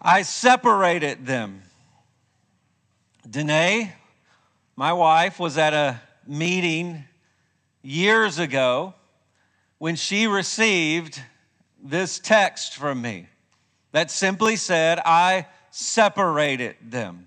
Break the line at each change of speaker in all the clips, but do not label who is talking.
I separated them. Danae, my wife, was at a meeting years ago when she received this text from me that simply said, I separated them.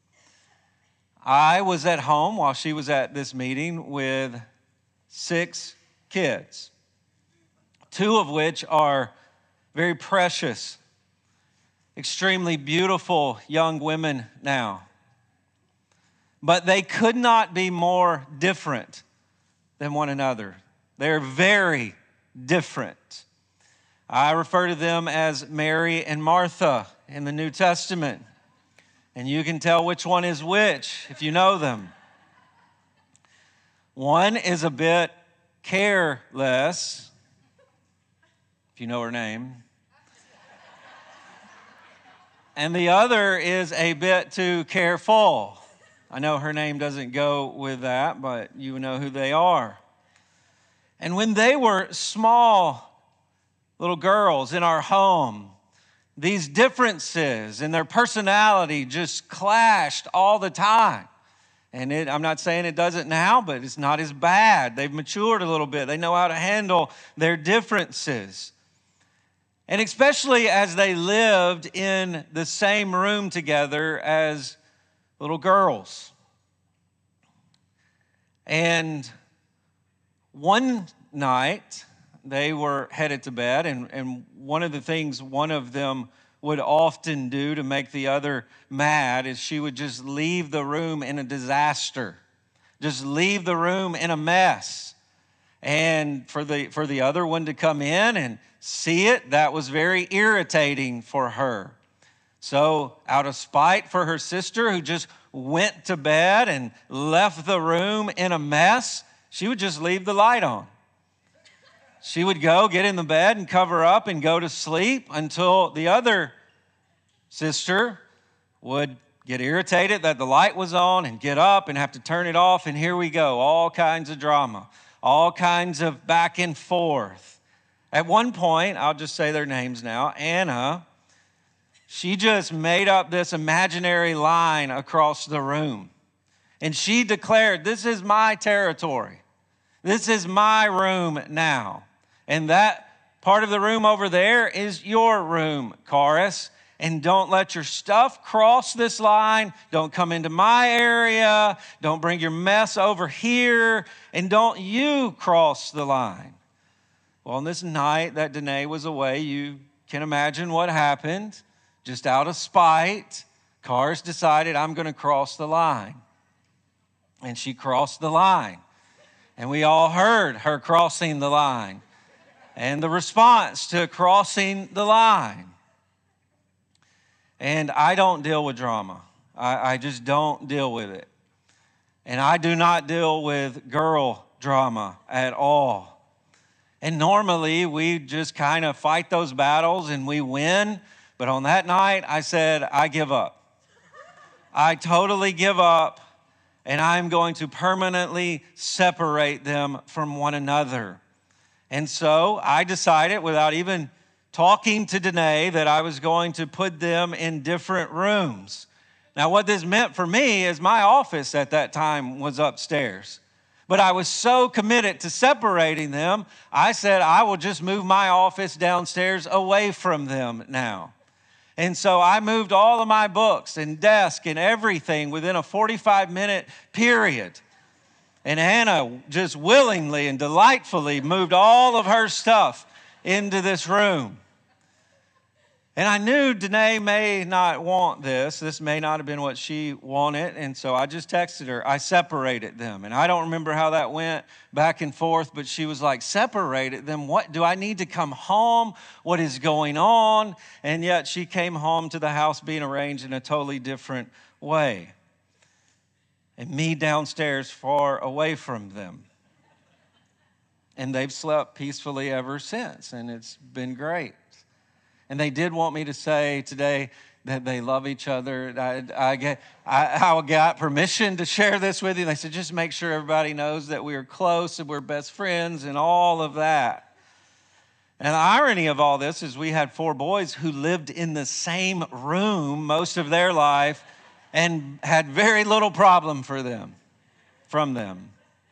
I was at home while she was at this meeting with 6 kids, 2 of which are very precious, extremely beautiful young women now. But they could not be more different than one another. They're very different. I refer to them as Mary and Martha in the New Testament. And you can tell which one is which if you know them. One is a bit careless, if you know her name. And the other is a bit too careful. I know her name doesn't go with that, but you know who they are. And when they were small little girls in our home, these differences in their personality just clashed all the time. And I'm not saying it doesn't now, but it's not as bad. They've matured a little bit. They know how to handle their differences. And especially as they lived in the same room together as little girls. And one night, they were headed to bed, and one of the things one of them would often do to make the other mad is she would just leave the room in a disaster, just leave the room in a mess. And for the other one to come in and see it, that was very irritating for her. So out of spite for her sister who just went to bed and left the room in a mess, she would just leave the light on. She would go get in the bed and cover up and go to sleep until the other sister would get irritated that the light was on and get up and have to turn it off. And here we go, all kinds of drama, all kinds of back and forth. At one point, I'll just say their names now, Anna, she just made up this imaginary line across the room. And she declared, this is my territory. This is my room now. And that part of the room over there is your room, Chorus. And don't let your stuff cross this line. Don't come into my area. Don't bring your mess over here. And don't you cross the line. Well, on this night that Danae was away, you can imagine what happened. Just out of spite, Chorus decided, I'm going to cross the line. And she crossed the line. And we all heard her crossing the line and the response to crossing the line. And I don't deal with drama. I just don't deal with it. And I do not deal with girl drama at all. And normally we just kind of fight those battles and we win. But on that night, I said, I give up. I totally give up. And I'm going to permanently separate them from one another. And so I decided, without even talking to Danae, that I was going to put them in different rooms. Now, what this meant for me is my office at that time was upstairs. But I was so committed to separating them, I said, I will just move my office downstairs away from them now. And so I moved all of my books and desk and everything within a 45-minute period. And Hannah just willingly and delightfully moved all of her stuff into this room. And I knew Danae may not want this. This may not have been what she wanted. And so I just texted her. I separated them. And I don't remember how that went back and forth, but she was like, separated them? What? Do I need to come home? What is going on? And yet she came home to the house being arranged in a totally different way. And me downstairs far away from them. And they've slept peacefully ever since. And it's been great. And they did want me to say today that they love each other. I got permission to share this with you. They said, just make sure everybody knows that we are close and we're best friends and all of that. And the irony of all this is we had 4 boys who lived in the same room most of their life and had very little problem from them.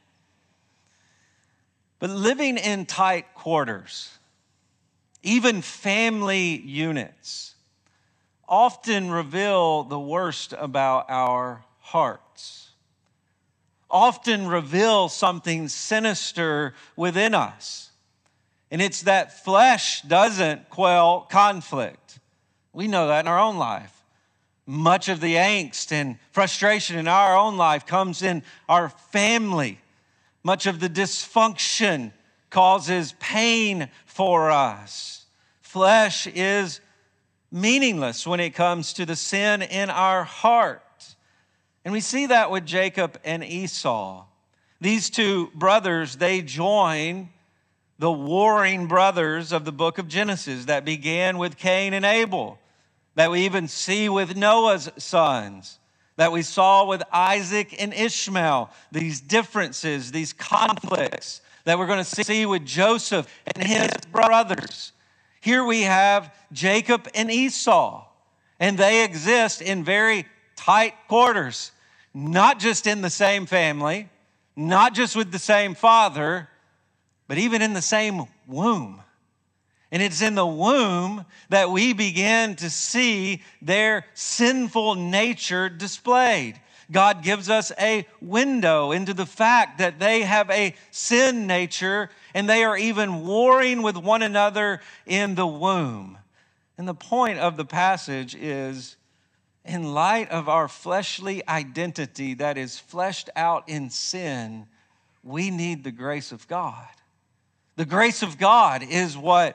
But living in tight quarters, even family units, often reveal the worst about our hearts, often reveal something sinister within us. And it's that flesh doesn't quell conflict. We know that in our own life. Much of the angst and frustration in our own life comes in our family. Much of the dysfunction causes pain for us. Flesh is meaningless when it comes to the sin in our heart. And we see that with Jacob and Esau. These 2 brothers, they join the warring brothers of the book of Genesis that began with Cain and Abel, that we even see with Noah's sons, that we saw with Isaac and Ishmael, these differences, these conflicts that we're going to see with Joseph and his brothers. Here we have Jacob and Esau, and they exist in very tight quarters, not just in the same family, not just with the same father, but even in the same womb. And it's in the womb that we begin to see their sinful nature displayed. God gives us a window into the fact that they have a sin nature and they are even warring with one another in the womb. And the point of the passage is, in light of our fleshly identity that is fleshed out in sin, we need the grace of God. The grace of God is what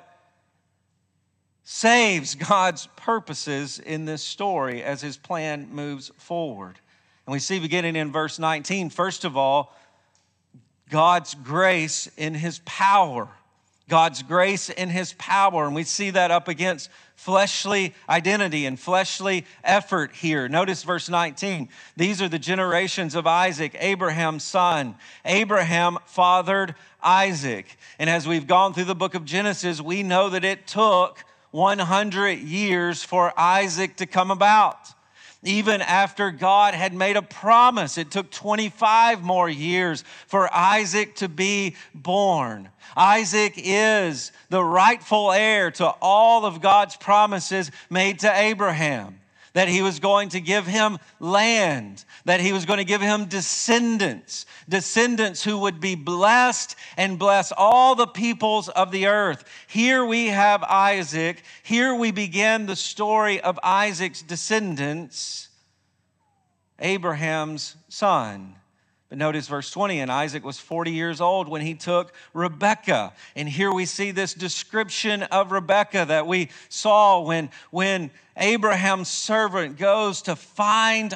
saves God's purposes in this story as his plan moves forward. And we see beginning in verse 19, first of all, God's grace in his power. God's grace in his power. And we see that up against fleshly identity and fleshly effort here. Notice verse 19. These are the generations of Isaac, Abraham's son. Abraham fathered Isaac. And as we've gone through the book of Genesis, we know that it took 100 years for Isaac to come about. Even after God had made a promise, it took 25 more years for Isaac to be born. Isaac is the rightful heir to all of God's promises made to Abraham. That he was going to give him land, that he was going to give him descendants who would be blessed and bless all the peoples of the earth. Here we have Isaac. Here we begin the story of Isaac's descendants, Abraham's son. But notice verse 20, and Isaac was 40 years old when he took Rebekah. And here we see this description of Rebekah that we saw when Abraham's servant goes to find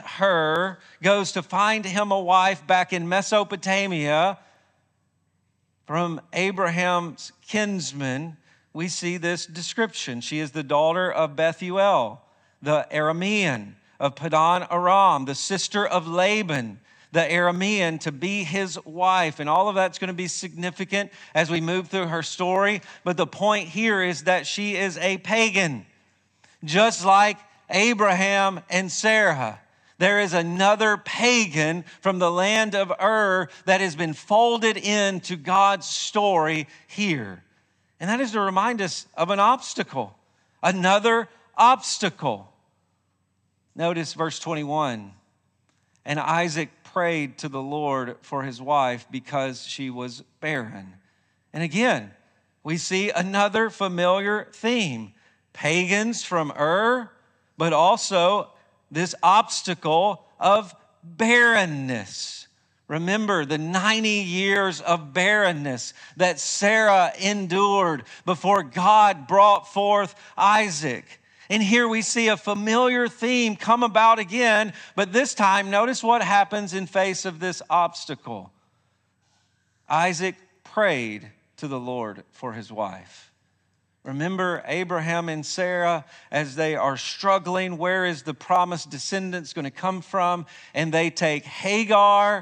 him a wife back in Mesopotamia from Abraham's kinsman. We see this description. She is the daughter of Bethuel, the Aramean of Padan Aram, the sister of Laban, the Aramean, to be his wife. And all of that's going to be significant as we move through her story. But the point here is that she is a pagan. Just like Abraham and Sarah, there is another pagan from the land of Ur that has been folded into God's story here. And that is to remind us of an obstacle, another obstacle. Notice verse 21. And Isaac prayed to the Lord for his wife because she was barren. And again, we see another familiar theme. Pagans from Ur, but also this obstacle of barrenness. Remember the 90 years of barrenness that Sarah endured before God brought forth Isaac. And here we see a familiar theme come about again, but this time, notice what happens in face of this obstacle. Isaac prayed to the Lord for his wife. Remember Abraham and Sarah as they are struggling. Where is the promised descendants going to come from? And they take Hagar,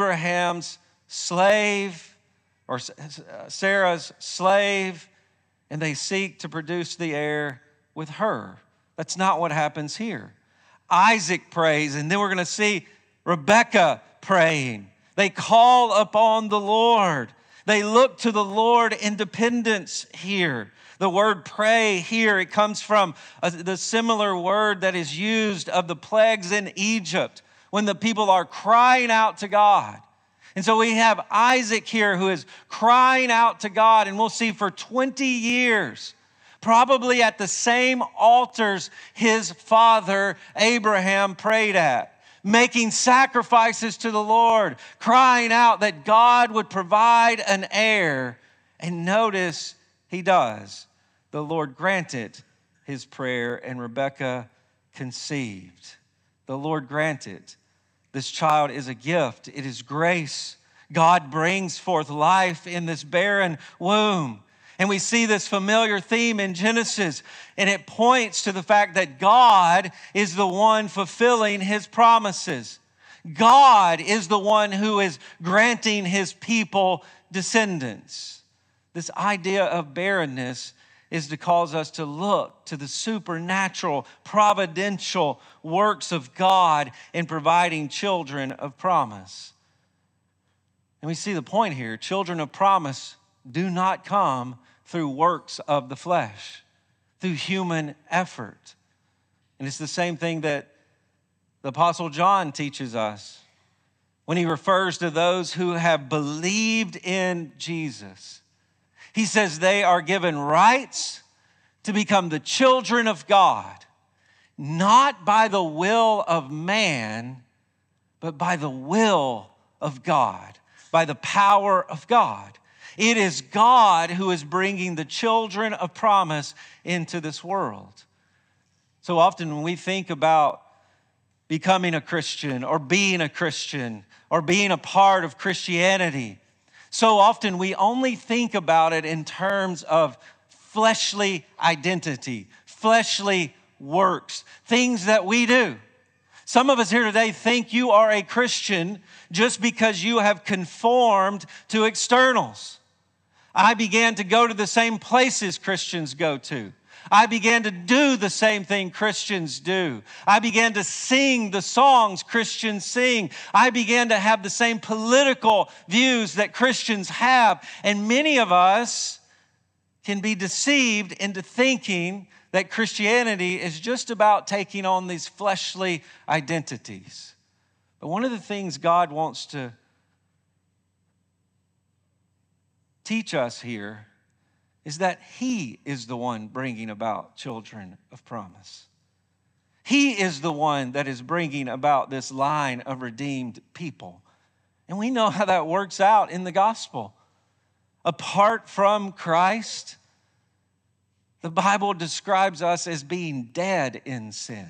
Abraham's slave, or Sarah's slave, and they seek to produce the heir with her. That's not what happens here. Isaac prays, and then we're going to see Rebekah praying. They call upon the Lord. They look to the Lord in dependence here. The word pray here, it comes from the similar word that is used of the plagues in Egypt when the people are crying out to God. And so we have Isaac here who is crying out to God, and we'll see for 20 years, probably at the same altars his father Abraham prayed at, making sacrifices to the Lord, crying out that God would provide an heir. And notice he does. The Lord granted his prayer, and Rebekah conceived. The Lord granted. This child is a gift. It is grace. God brings forth life in this barren womb. And we see this familiar theme in Genesis, and it points to the fact that God is the one fulfilling his promises. God is the one who is granting his people descendants. This idea of barrenness is to cause us to look to the supernatural, providential works of God in providing children of promise. And we see the point here. Children of promise do not come through works of the flesh, through human effort. And it's the same thing that the Apostle John teaches us when he refers to those who have believed in Jesus. He says they are given rights to become the children of God, not by the will of man, but by the will of God, by the power of God. It is God who is bringing the children of promise into this world. So often when we think about becoming a Christian or being a Christian or being a part of Christianity, so often we only think about it in terms of fleshly identity, fleshly works, things that we do. Some of us here today think you are a Christian just because you have conformed to externals. I began to go to the same places Christians go to. I began to do the same thing Christians do. I began to sing the songs Christians sing. I began to have the same political views that Christians have. And many of us can be deceived into thinking that Christianity is just about taking on these fleshly identities. But one of the things God wants to teach us here is that he is the one bringing about children of promise. He is the one that is bringing about this line of redeemed people. And we know how that works out in the gospel. Apart from Christ, the Bible describes us as being dead in sin.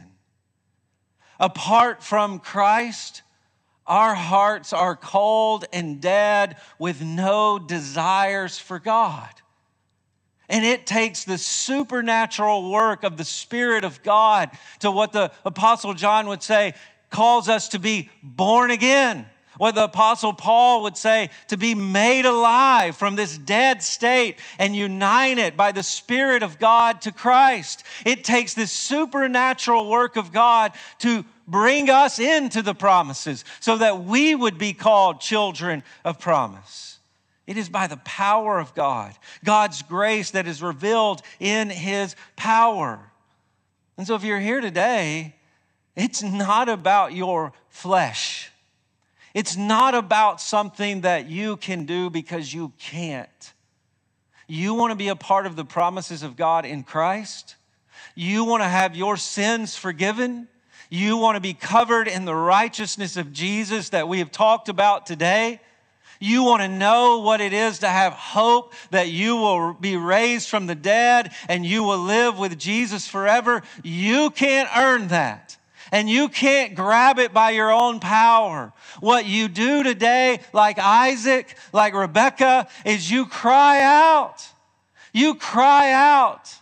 Apart from Christ, our hearts are cold and dead with no desires for God. And it takes the supernatural work of the Spirit of God to what the Apostle John would say calls us to be born again. What the Apostle Paul would say, to be made alive from this dead state and united by the Spirit of God to Christ. It takes this supernatural work of God to bring us into the promises so that we would be called children of promise. It is by the power of God, God's grace that is revealed in his power. And so if you're here today, it's not about your flesh. It's not about something that you can do because you can't. You want to be a part of the promises of God in Christ. You want to have your sins forgiven. You want to be covered in the righteousness of Jesus that we have talked about today. You want to know what it is to have hope that you will be raised from the dead and you will live with Jesus forever. You can't earn that. And you can't grab it by your own power. What you do today, like Isaac, like Rebekah, is you cry out. You cry out.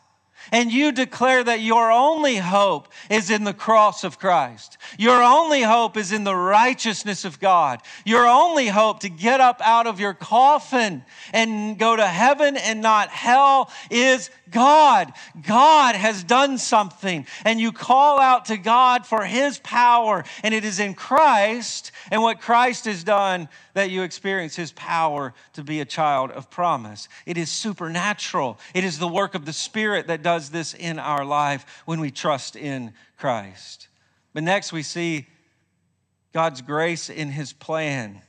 And you declare that your only hope is in the cross of Christ. Your only hope is in the righteousness of God. Your only hope to get up out of your coffin and go to heaven and not hell is God. God has done something, and you call out to God for His power, and it is in Christ and what Christ has done that you experience His power to be a child of promise. It is supernatural. It is the work of the Spirit that does this in our life when we trust in Christ. But next we see God's grace in His plan,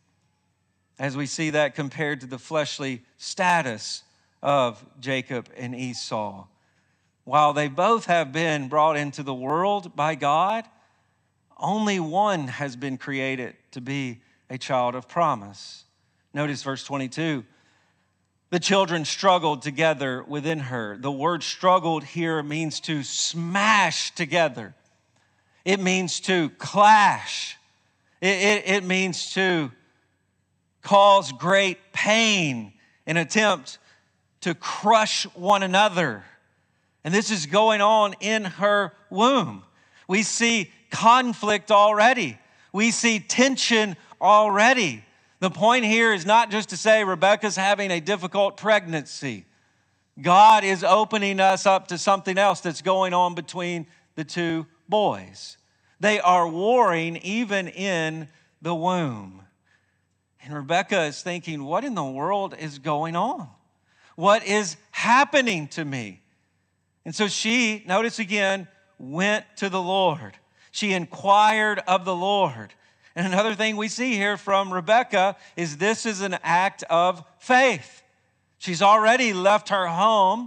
as we see that compared to the fleshly status of Jacob and Esau. While they both have been brought into the world by God, only one has been created to be a child of promise. Notice verse 22. The children struggled together within her. The word struggled here means to smash together. It means to clash. It means to cause great pain, an attempt to crush one another. And this is going on in her womb. We see conflict already. We see tension already. The point here is not just to say Rebekah's having a difficult pregnancy. God is opening us up to something else that's going on between the two boys. They are warring even in the womb. And Rebekah is thinking, what in the world is going on? What is happening to me? And so she, notice again, went to the Lord. She inquired of the Lord. And another thing we see here from Rebekah is this is an act of faith. She's already left her home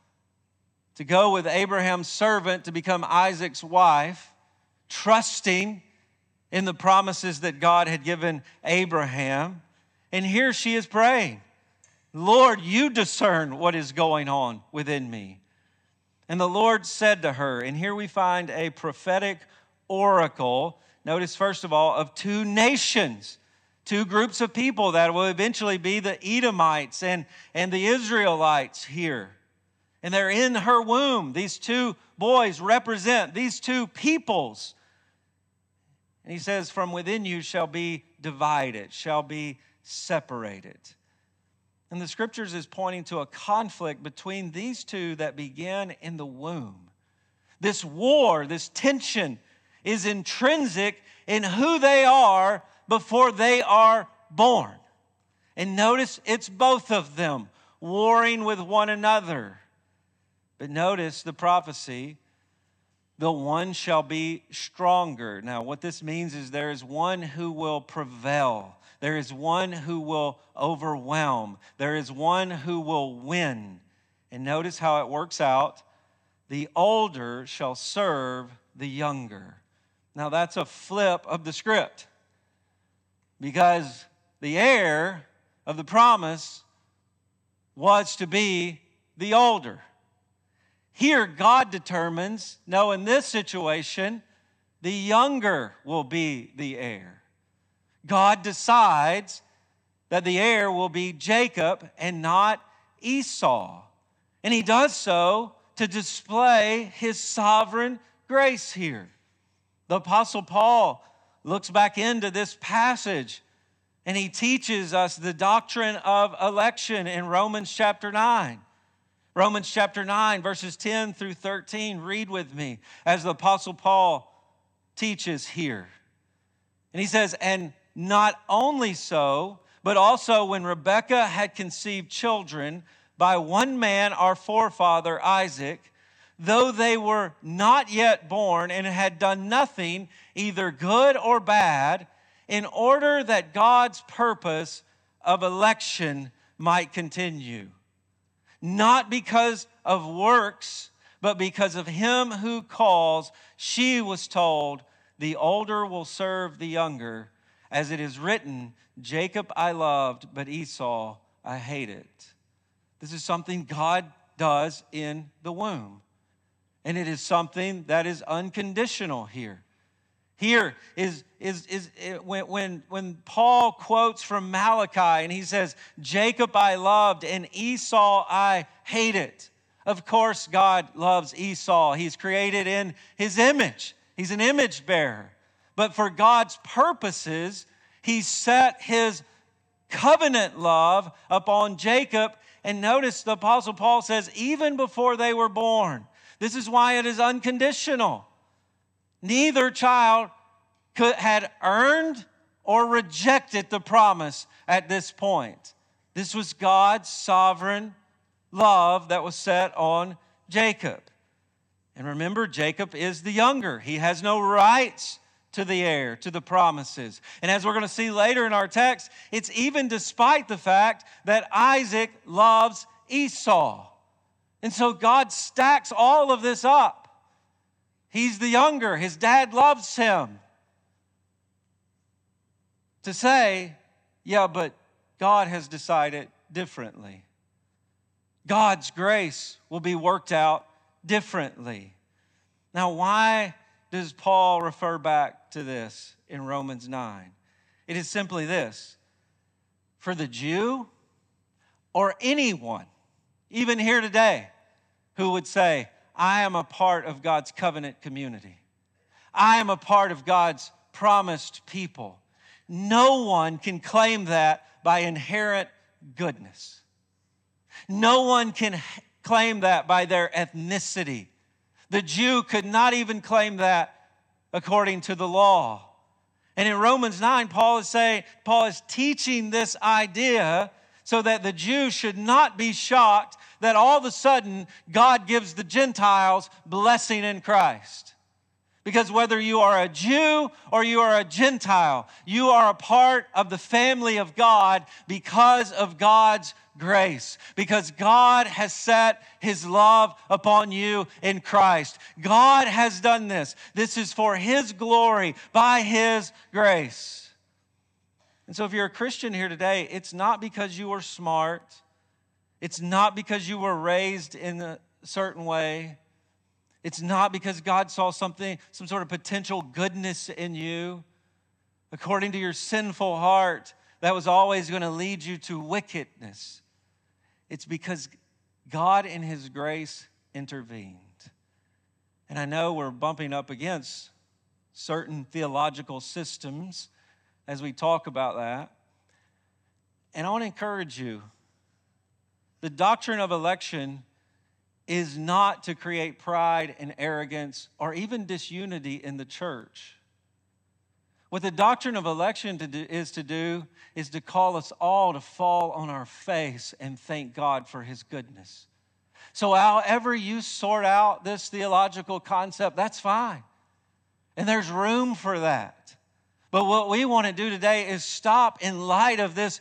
to go with Abraham's servant to become Isaac's wife, trusting in the promises that God had given Abraham. And here she is praying, Lord, you discern what is going on within me. And the Lord said to her, and here we find a prophetic oracle, notice first of all, of two nations, two groups of people that will eventually be the Edomites and the Israelites here. And they're in her womb. These two boys represent these two peoples. And he says, from within you shall be divided, shall be separated. And the scriptures is pointing to a conflict between these two that began in the womb. This war, this tension is intrinsic in who they are before they are born. And notice it's both of them warring with one another. But notice the prophecy, the one shall be stronger. Now, what this means is there is one who will prevail. There is one who will overwhelm. There is one who will win. And notice how it works out. The older shall serve the younger. Now, that's a flip of the script, because the heir of the promise was to be the older. Here, God determines, no, in this situation, the younger will be the heir. God decides that the heir will be Jacob and not Esau. And he does so to display his sovereign grace here. The Apostle Paul looks back into this passage and he teaches us the doctrine of election in Romans chapter 9. Romans chapter 9, verses 10 through 13. Read with me as the Apostle Paul teaches here. And he says, and not only so, but also when Rebekah had conceived children by one man, our forefather Isaac, though they were not yet born and had done nothing, either good or bad, in order that God's purpose of election might continue. Not because of works, but because of him who calls, she was told, the older will serve the younger. As it is written, Jacob I loved, but Esau I hated. This is something God does in the womb. And it is something that is unconditional here. Here is when Paul quotes from Malachi and he says, Jacob I loved and Esau I hated. Of course, God loves Esau. He's created in his image. He's an image bearer. But for God's purposes, he set his covenant love upon Jacob. And notice the Apostle Paul says, even before they were born. This is why it is unconditional. Neither child had earned or rejected the promise at this point. This was God's sovereign love that was set on Jacob. And remember, Jacob is the younger. He has no rights to the heir, to the promises. And as we're going to see later in our text, it's even despite the fact that Isaac loves Esau. And so God stacks all of this up. He's the younger. His dad loves him. To say, yeah, but God has decided differently. God's grace will be worked out differently. Now, why does Paul refer back to this in Romans 9? It is simply this. For the Jew or anyone, even here today, who would say, I am a part of God's covenant community. I am a part of God's promised people. No one can claim that by inherent goodness. No one can claim that by their ethnicity. The Jew could not even claim that according to the law. And in Romans 9, Paul is teaching this idea so that the Jew should not be shocked that all of a sudden God gives the Gentiles blessing in Christ. Because whether you are a Jew or you are a Gentile, you are a part of the family of God because of God's grace. Because God has set his love upon you in Christ. God has done this. This is for his glory by his grace. And so if you're a Christian here today, it's not because you were smart. It's not because you were raised in a certain way. It's not because God saw some sort of potential goodness in you. According to your sinful heart, that was always going to lead you to wickedness. It's because God in his grace intervened. And I know we're bumping up against certain theological systems as we talk about that. And I want to encourage you, the doctrine of election is not to create pride and arrogance or even disunity in the church. What the doctrine of election is to call us all to fall on our face and thank God for his goodness. So however you sort out this theological concept, that's fine. And there's room for that. But what we want to do today is stop in light of this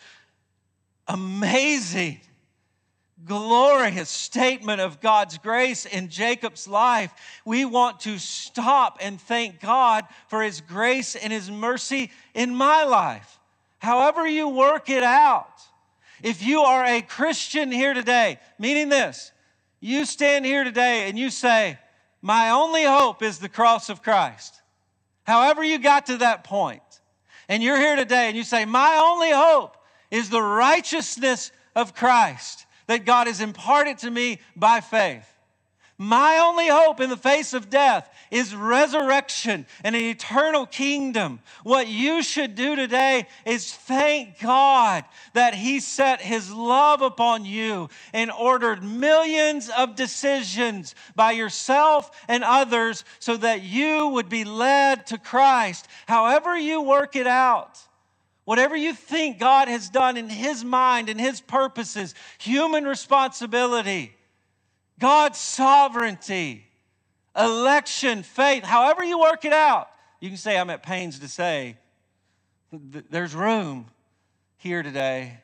amazing, glorious statement of God's grace in Jacob's life. We want to stop and thank God for his grace and his mercy in my life. However you work it out. If you are a Christian here today, meaning this, you stand here today and you say, my only hope is the cross of Christ. However you got to that point, and you're here today and you say, my only hope is the righteousness of Christ that God has imparted to me by faith. My only hope in the face of death is resurrection and an eternal kingdom. What you should do today is thank God that he set his love upon you and ordered millions of decisions by yourself and others so that you would be led to Christ. However you work it out, whatever you think God has done in his mind and his purposes, human responsibility, God's sovereignty, election, faith, however you work it out, you can say, I'm at pains to say, there's room here today,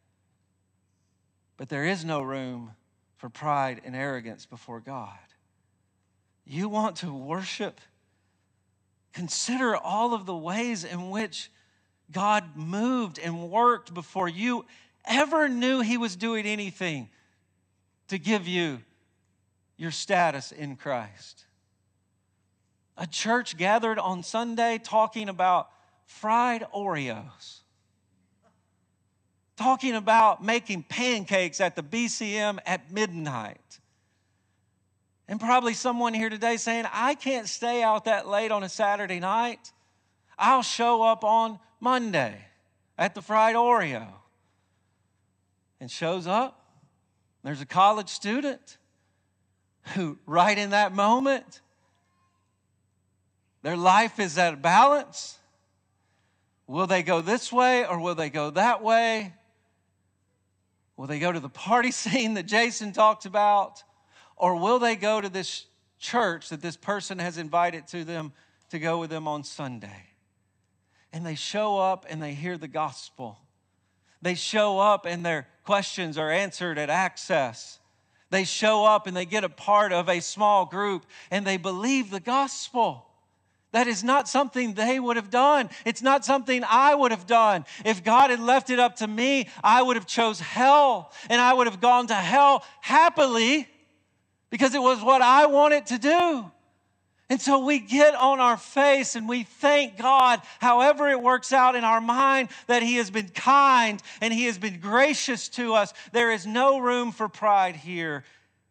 but there is no room for pride and arrogance before God. You want to worship? Consider all of the ways in which God moved and worked before you ever knew he was doing anything to give you your status in Christ. A church gathered on Sunday talking about fried Oreos. Talking about making pancakes at the BCM at midnight. And probably someone here today saying, I can't stay out that late on a Saturday night. I'll show up on Monday at the Fried Oreo. And shows up. There's a college student who, right in that moment, their life is at balance. Will they go this way or will they go that way? Will they go to the party scene that Jason talked about? Or will they go to this church that this person has invited to them to go with them on Sunday? And they show up and they hear the gospel. They show up and their questions are answered at Access. They show up and they get a part of a small group and they believe the gospel. That is not something they would have done. It's not something I would have done. If God had left it up to me, I would have chose hell, and I would have gone to hell happily because it was what I wanted to do. And so we get on our face and we thank God, however it works out in our mind, that He has been kind and He has been gracious to us. There is no room for pride here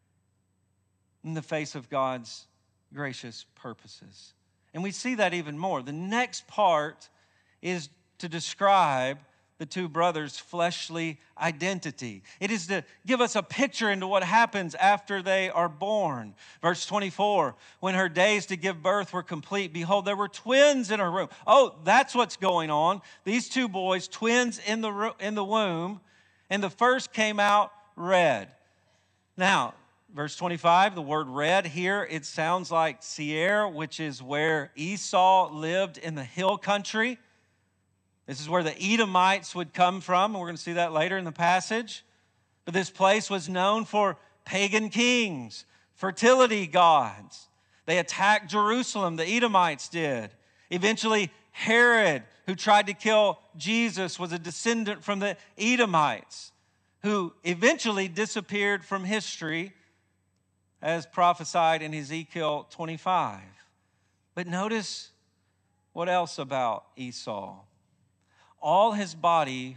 in the face of God's gracious purposes. And we see that even more. The next part is to describe the two brothers' fleshly identity. It is to give us a picture into what happens after they are born. Verse 24, when her days to give birth were complete, behold, there were twins in her womb. Oh, that's what's going on. These two boys, twins in the womb, and the first came out red. Now, verse 25, the word red here, it sounds like Seir, which is where Esau lived in the hill country. This is where the Edomites would come from, and we're going to see that later in the passage. But this place was known for pagan kings, fertility gods. They attacked Jerusalem, the Edomites did. Eventually, Herod, who tried to kill Jesus, was a descendant from the Edomites, who eventually disappeared from history as prophesied in Ezekiel 25. But notice what else about Esau. All his body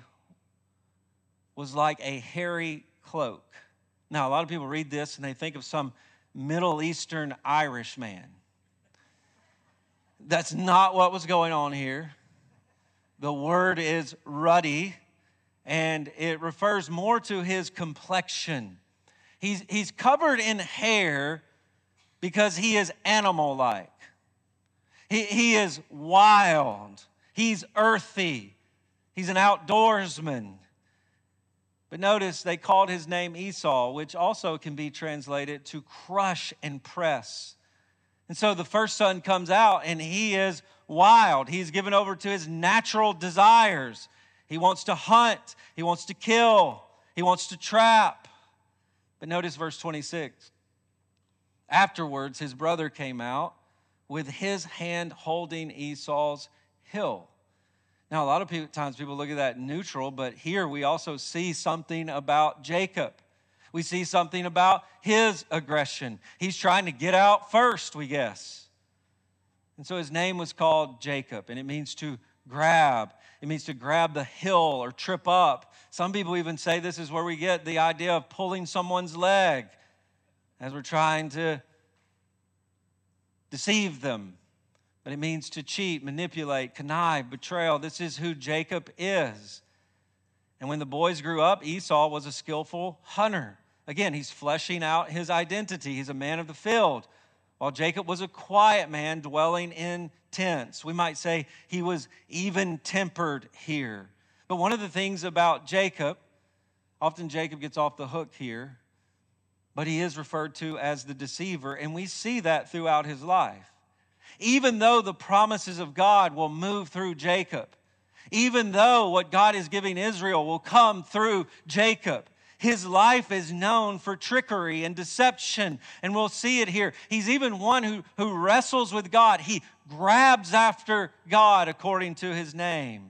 was like a hairy cloak. Now, a lot of people read this and they think of some Middle Eastern Irish man. That's not what was going on here. The word is ruddy, and it refers more to his complexion. He's covered in hair because he is animal-like. He is wild. He's earthy. He's an outdoorsman. But notice they called his name Esau, which also can be translated to crush and press. And so the first son comes out and he is wild. He's given over to his natural desires. He wants to hunt. He wants to kill. He wants to trap. But notice verse 26. Afterwards, his brother came out with his hand holding Esau's heel. Now, a lot of times people look at that neutral, but here we also see something about Jacob. We see something about his aggression. He's trying to get out first, we guess. And so his name was called Jacob, and it means to grab. It means to grab the hill or trip up. Some people even say this is where we get the idea of pulling someone's leg as we're trying to deceive them. But it means to cheat, manipulate, connive, betrayal. This is who Jacob is. And when the boys grew up, Esau was a skillful hunter. Again, he's fleshing out his identity. He's a man of the field, while Jacob was a quiet man dwelling in tents. We might say he was even-tempered here. But one of the things about Jacob, often Jacob gets off the hook here, but he is referred to as the deceiver, and we see that throughout his life. Even though the promises of God will move through Jacob, even though what God is giving Israel will come through Jacob, his life is known for trickery and deception, and we'll see it here. He's even one who wrestles with God. He grabs after God according to his name.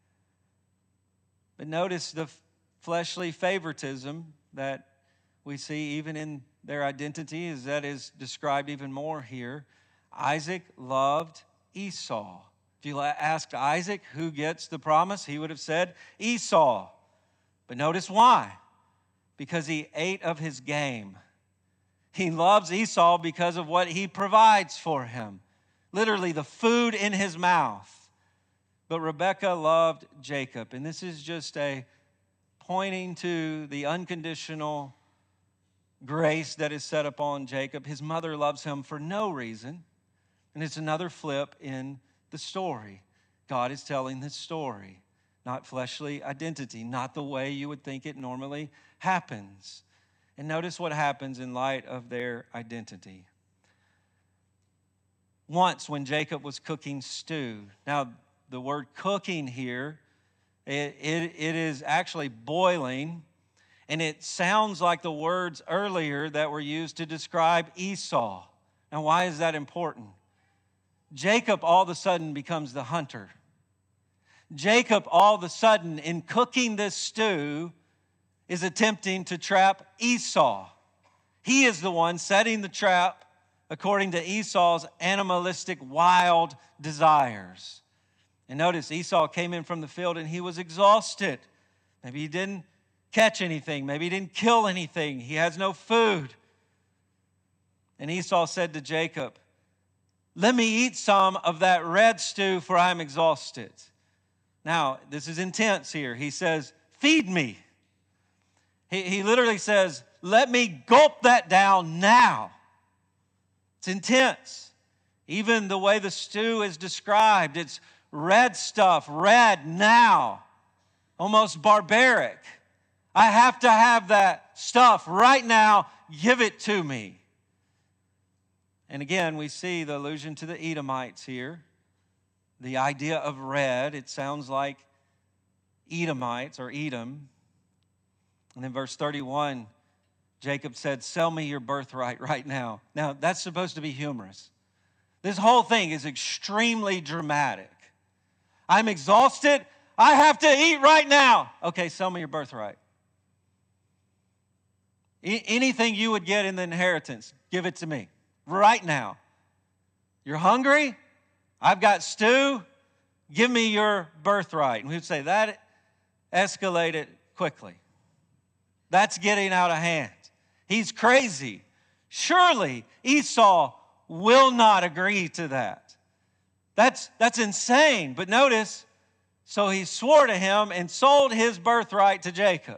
But notice the fleshly favoritism that we see even in their identity, as that is described even more here. Isaac loved Esau. If you asked Isaac who gets the promise, he would have said Esau. But notice why. Because he ate of his game. He loves Esau because of what he provides for him. Literally, the food in his mouth. But Rebekah loved Jacob. And this is just a pointing to the unconditional grace that is set upon Jacob. His mother loves him for no reason. And it's another flip in the story. God is telling this story, not fleshly identity, not the way you would think it normally happens. And notice what happens in light of their identity. Once when Jacob was cooking stew. Now, the word cooking here, it is actually boiling. And it sounds like the words earlier that were used to describe Esau. Now, why is that important? Jacob all of a sudden becomes the hunter. Jacob all of a sudden, in cooking this stew, is attempting to trap Esau. He is the one setting the trap according to Esau's animalistic, wild desires. And notice Esau came in from the field and he was exhausted. Maybe he didn't catch anything. Maybe he didn't kill anything. He has no food. And Esau said to Jacob, "Let me eat some of that red stew, for I am exhausted." Now, this is intense here. He says, "Feed me." He literally says, "Let me gulp that down now." It's intense. Even the way the stew is described, it's red stuff, red now, almost barbaric. I have to have that stuff right now. Give it to me. And again, we see the allusion to the Edomites here. The idea of red, it sounds like Edomites or Edom. And then verse 31, Jacob said, "Sell me your birthright right now." Now, that's supposed to be humorous. This whole thing is extremely dramatic. I'm exhausted. I have to eat right now. Okay, sell me your birthright. Anything you would get in the inheritance, give it to me right now. You're hungry? I've got stew. Give me your birthright. And we would say that escalated quickly. That's getting out of hand. He's crazy. Surely Esau will not agree to that. That's insane. But notice, so he swore to him and sold his birthright to Jacob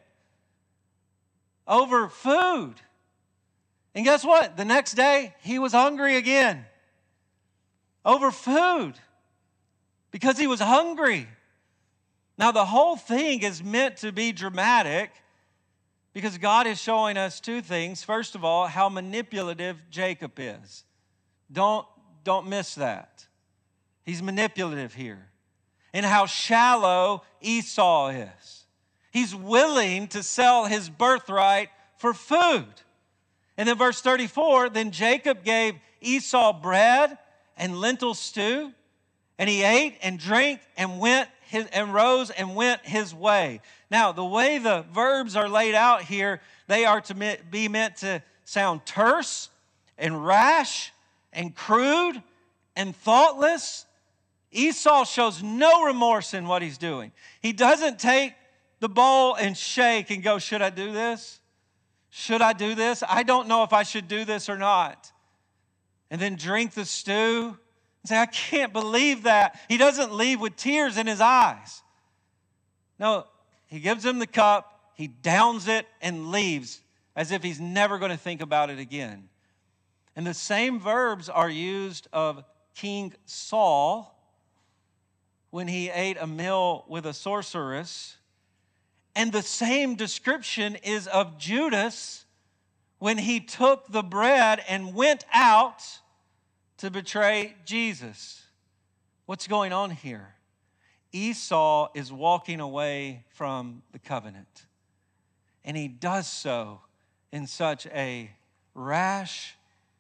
over food. And guess what? The next day, he was hungry again over food because he was hungry. Now, the whole thing is meant to be dramatic because God is showing us two things. First of all, how manipulative Jacob is. Don't miss that. He's manipulative here. And how shallow Esau is. He's willing to sell his birthright for food. And then verse 34, then Jacob gave Esau bread and lentil stew, and he ate and drank and rose and went his way. Now, the way the verbs are laid out here, they are to be meant to sound terse and rash and crude and thoughtless. Esau shows no remorse in what he's doing. He doesn't take the bowl and shake and go, "Should I do this? Should I do this? I don't know if I should do this or not." And then drink the stew and say, "I can't believe that." He doesn't leave with tears in his eyes. No, he gives him the cup, he downs it and leaves as if he's never going to think about it again. And the same verbs are used of King Saul when he ate a meal with a sorceress. And the same description is of Judas when he took the bread and went out to betray Jesus. What's going on here? Esau is walking away from the covenant. And he does so in such a rash,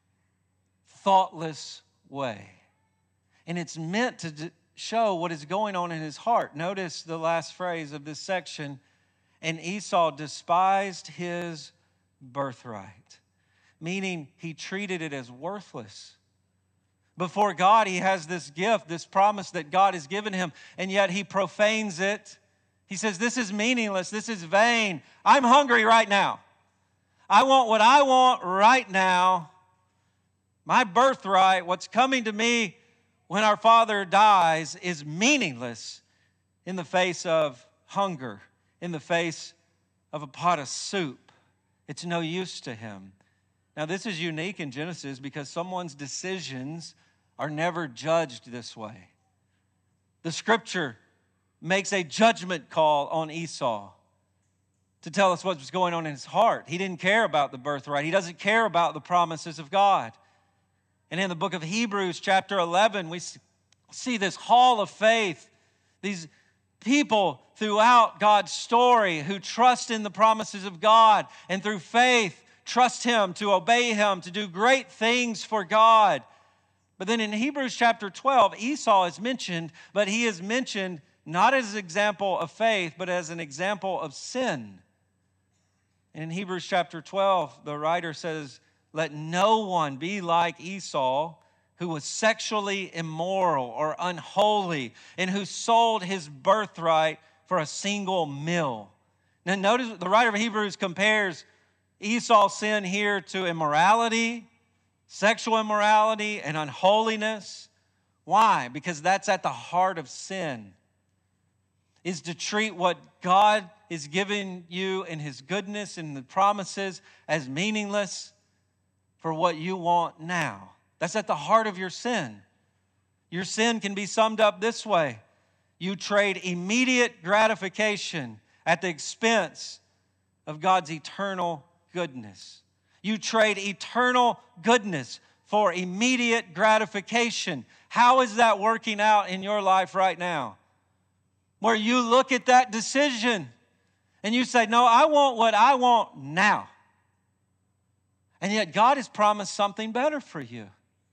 thoughtless way. And it's meant to show what is going on in his heart. Notice the last phrase of this section. And Esau despised his birthright, meaning he treated it as worthless. Before God, he has this gift, this promise that God has given him, and yet he profanes it. He says, "This is meaningless. This is vain. I'm hungry right now. I want what I want right now. My birthright, what's coming to me when our father dies, is meaningless in the face of hunger, in the face of a pot of soup. It's no use to him. Now, this is unique in Genesis because someone's decisions are never judged this way. The scripture makes a judgment call on Esau to tell us what was going on in his heart. He didn't care about the birthright. He doesn't care about the promises of God. And in the book of Hebrews, chapter 11, we see this hall of faith, these people throughout God's story who trust in the promises of God and through faith trust Him, to obey Him, to do great things for God. But then in Hebrews chapter 12, Esau is mentioned, but he is mentioned not as an example of faith, but as an example of sin. And in Hebrews chapter 12, the writer says, "Let no one be like Esau, who was sexually immoral or unholy, and who sold his birthright for a single meal." Now notice the writer of Hebrews compares Esau's sin here to immorality, sexual immorality, and unholiness. Why? Because that's at the heart of sin, is to treat what God is giving you in His goodness and the promises as meaningless for what you want now. That's at the heart of your sin. Your sin can be summed up this way: you trade immediate gratification at the expense of God's eternal goodness. You trade eternal goodness for immediate gratification. How is that working out in your life right now? Where you look at that decision and you say, no, I want what I want now. And yet God has promised something better for you.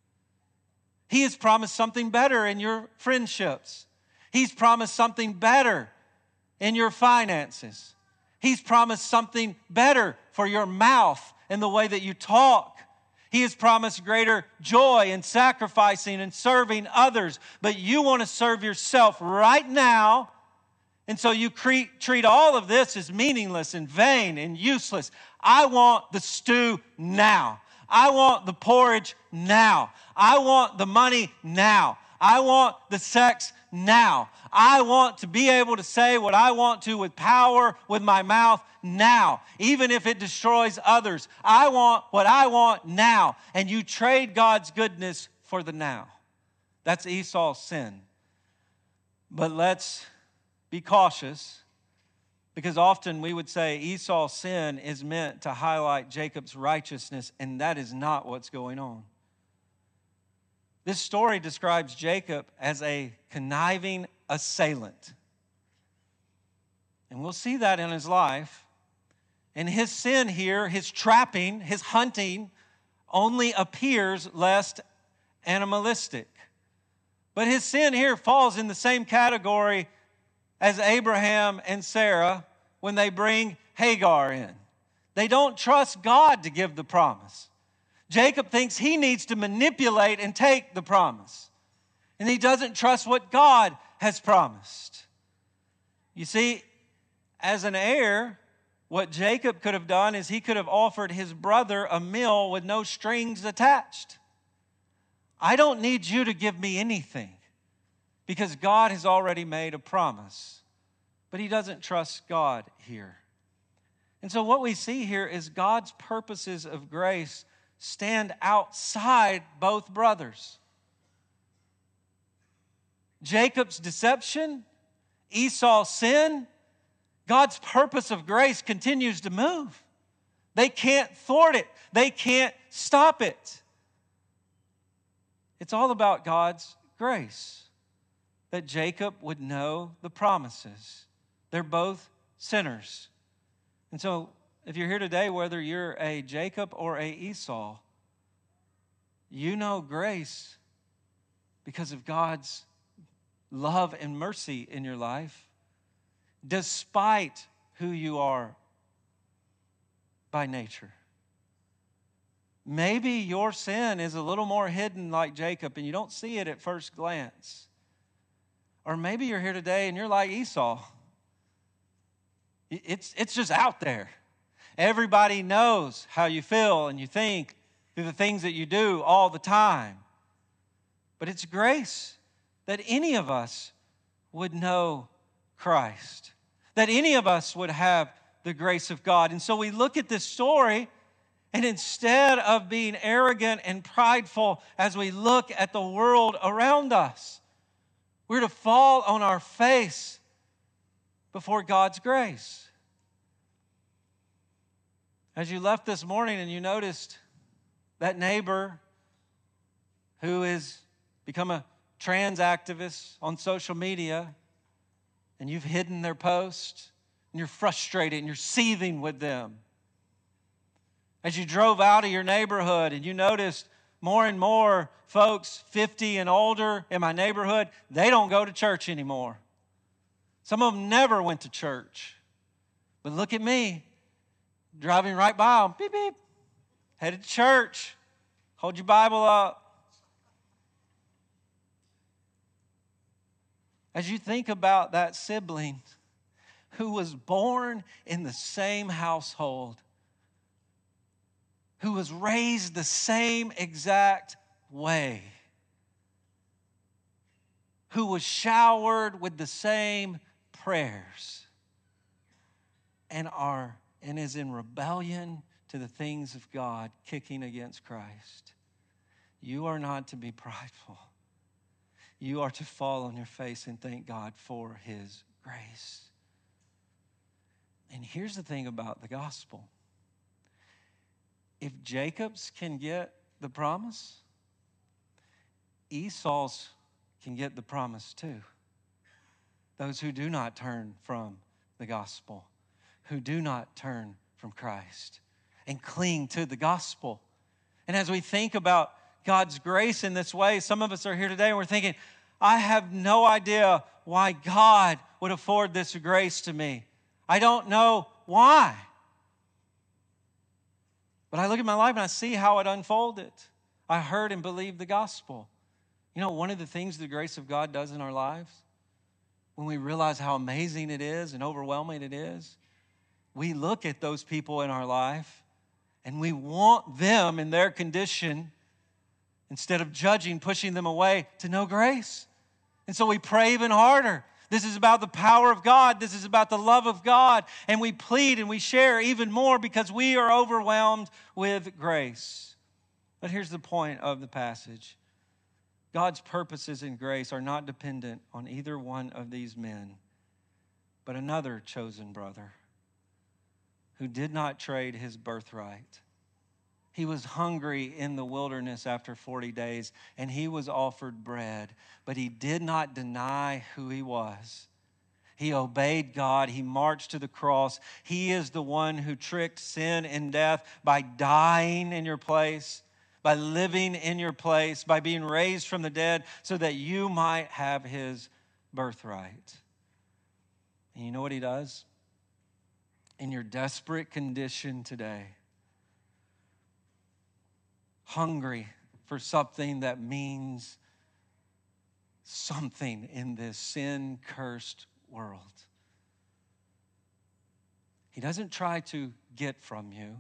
He has promised something better in your friendships. He's promised something better in your finances. He's promised something better for your mouth and the way that you talk. He has promised greater joy in sacrificing and serving others. But you want to serve yourself right now. And so you treat all of this as meaningless and vain and useless. I want the stew now. I want the porridge now. I want the money now. I want the sex now. I want to be able to say what I want to with power with my mouth now, even if it destroys others. I want what I want now. And you trade God's goodness for the now. That's Esau's sin. But let's be cautious, because often we would say Esau's sin is meant to highlight Jacob's righteousness, and that is not what's going on. This story describes Jacob as a conniving assailant. And we'll see that in his life. And his sin here, his trapping, his hunting, only appears less animalistic. But his sin here falls in the same category as Abraham and Sarah when they bring Hagar in. They don't trust God to give the promise. Jacob thinks he needs to manipulate and take the promise. And he doesn't trust what God has promised. You see, as an heir, what Jacob could have done is he could have offered his brother a meal with no strings attached. I don't need you to give me anything, because God has already made a promise. But he doesn't trust God here. And so what we see here is God's purposes of grace stand outside both brothers. Jacob's deception, Esau's sin, God's purpose of grace continues to move. They can't thwart it. They can't stop it. It's all about God's grace, that Jacob would know the promises. They're both sinners. And so if you're here today, whether you're a Jacob or a Esau, you know grace because of God's love and mercy in your life, despite who you are by nature. Maybe your sin is a little more hidden like Jacob and you don't see it at first glance. Or maybe you're here today and you're like Esau. It's just out there. Everybody knows how you feel and you think through the things that you do all the time. But it's grace that any of us would know Christ, that any of us would have the grace of God. And so we look at this story, and instead of being arrogant and prideful as we look at the world around us, we're to fall on our face before God's grace. As you left this morning and you noticed that neighbor who has become a trans activist on social media, and you've hidden their post, and you're frustrated and you're seething with them. As you drove out of your neighborhood and you noticed more and more folks 50 and older in my neighborhood, they don't go to church anymore. Some of them never went to church. But look at me, driving right by them, beep, beep, headed to church. Hold your Bible up. As you think about that sibling who was born in the same household, who was raised the same exact way, who was showered with the same prayers, and is in rebellion to the things of God, kicking against Christ, you are not to be prideful. You are to fall on your face and thank God for His grace. And here's the thing about the gospel. If Jacob's can get the promise, Esau's can get the promise too. Those who do not turn from the gospel, who do not turn from Christ and cling to the gospel. And as we think about God's grace in this way, some of us are here today and we're thinking, I have no idea why God would afford this grace to me. I don't know why. But I look at my life and I see how it unfolded. I heard and believed the gospel. You know, one of the things the grace of God does in our lives, when we realize how amazing it is and overwhelming it is, we look at those people in our life and we want them in their condition, instead of judging, pushing them away, to know grace. And so we pray even harder. This is about the power of God. This is about the love of God. And we plead and we share even more because we are overwhelmed with grace. But here's the point of the passage. God's purposes in grace are not dependent on either one of these men, but another chosen brother who did not trade his birthright. He was hungry in the wilderness after 40 days, and he was offered bread, but he did not deny who he was. He obeyed God. He marched to the cross. He is the one who tricked sin and death by dying in your place, by living in your place, by being raised from the dead so that you might have his birthright. And you know what he does? In your desperate condition today, hungry for something that means something in this sin-cursed world. He doesn't try to get from you.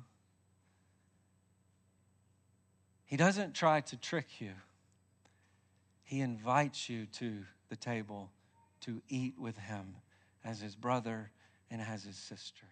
He doesn't try to trick you. He invites you to the table to eat with him as his brother and as his sister.